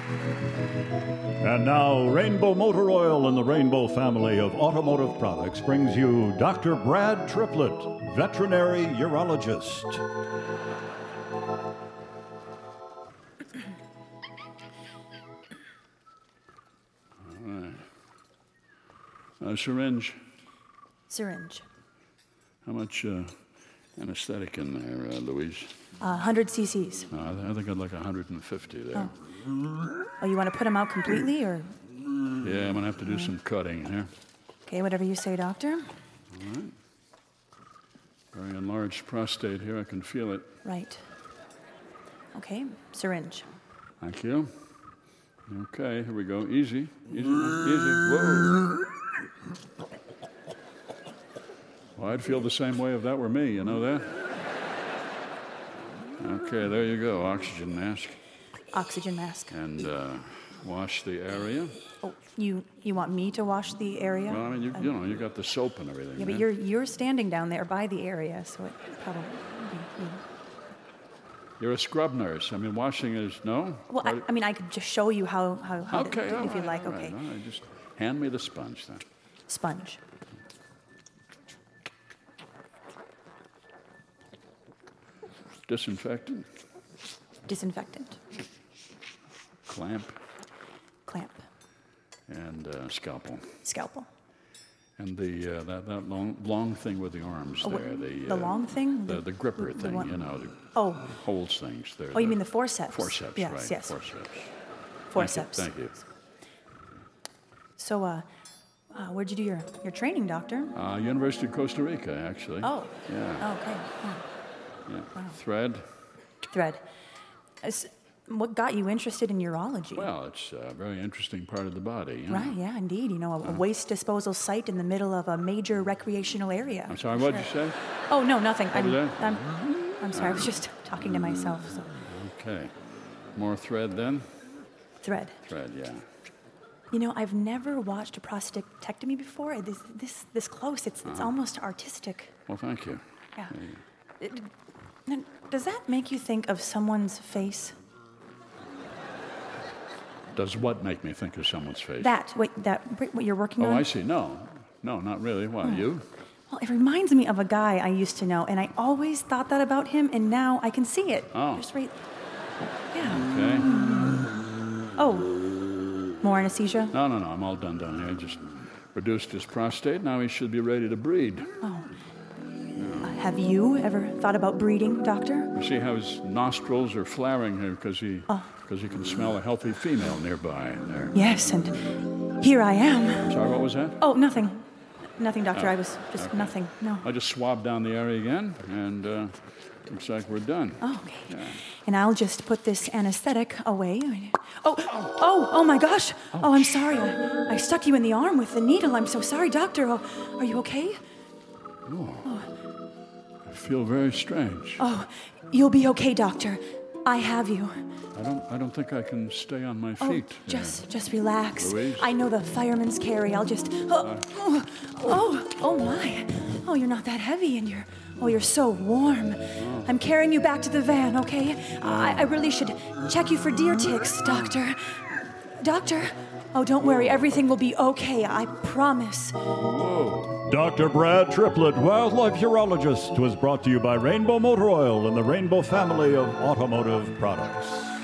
And now, Rainbow Motor Oil and the Rainbow family of automotive products brings you Dr. Brad Triplett, veterinary urologist. All right. Syringe. Syringe. How much anesthetic in there, Louise? 100 cc's. I think I'd like 150 there. Oh, you want to put them out completely, or? Yeah, I'm going to have to do some cutting here. Okay, whatever you say, doctor. All right. Very enlarged prostate here. I can feel it. Right. Okay, syringe. Thank you. Okay, here we go. Easy. Easy. Whoa. Well, I'd feel the same way if that were me. You know that? Okay, there you go. Oxygen mask. Oxygen mask. And wash the area. Oh, you want me to wash the area? Well, I mean, you know, you got the soap and everything. Yeah, but you're standing down there by the area, so it probably. You're a scrub nurse. I mean, washing is no. Well, I mean, I could just show you how Okay, if you'd like. all right, Okay. all right. Just hand me the sponge then. Sponge. Disinfectant. Disinfectant. Clamp. Clamp. And scalpel. Scalpel. And that long thing with the arms there. The long thing? The gripper thing, one? you know. Holds things there. Oh, you mean the forceps? Forceps, yes, right. Yes, Forceps. Forceps. Thank you. So, where'd you do your training, doctor? University of Costa Rica, actually. Oh. Yeah. Oh, okay. Oh. Yeah. Wow. Thread. What got you interested in urology? Well, it's a very interesting part of the body. You know? Right, yeah, indeed. You know, a waste disposal site in the middle of a major recreational area. I'm sorry, what did you say? Oh, no, nothing. I'm sorry, I was just talking to myself. So. Okay. More thread then? Thread, yeah. You know, I've never watched a prostatectomy before. This close, it's almost artistic. Well, thank you. Yeah. Now, does that make you think of someone's face? Does what make me think of someone's face? What you're working on? Oh, I see. No, not really. Why, you? Well, it reminds me of a guy I used to know, and I always thought that about him, and now I can see it. Oh. Just right. Yeah. Okay. Oh, more anesthesia? No, I'm all done down here. Just reduced his prostate. Now he should be ready to breed. Oh. Have you ever thought about breeding, doctor? You see how his nostrils are flaring here because he can smell a healthy female nearby there. Yes, and here I am. Sorry, what was that? Oh, nothing. Nothing, doctor. I was just nothing. No. I just swabbed down the area again, and looks like we're done. Oh, okay. Yeah. And I'll just put this anesthetic away. Oh my gosh. Oh, I'm sorry. I stuck you in the arm with the needle. I'm so sorry, doctor. Oh, are you okay? Oh. I feel very strange. Oh, you'll be okay, doctor. I have you. I don't think I can stay on my feet. Just relax. Louise? I know the fireman's carry. I'll just. Oh my. Oh, you're not that heavy, and you're so warm. Oh. I'm carrying you back to the van, okay? I really should check you for deer ticks, doctor. Doctor. Oh, don't worry. Everything will be okay. I promise. Whoa. Dr. Brad Triplett, wildlife urologist, was brought to you by Rainbow Motor Oil and the Rainbow family of automotive products.